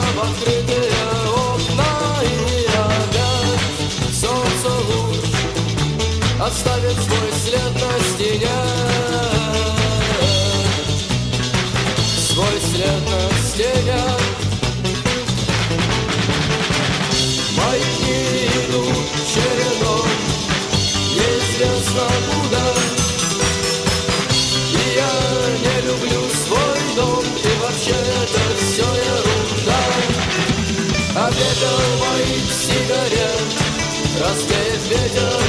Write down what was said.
в открытые окна, и опять солнце луч оставит свой след на стене, свой след на стене. Мои дни идут чередой, неизвестно куда, и я не люблю свой дом, и вообще это все ерунда. А ветер моих сигарет развеет ветер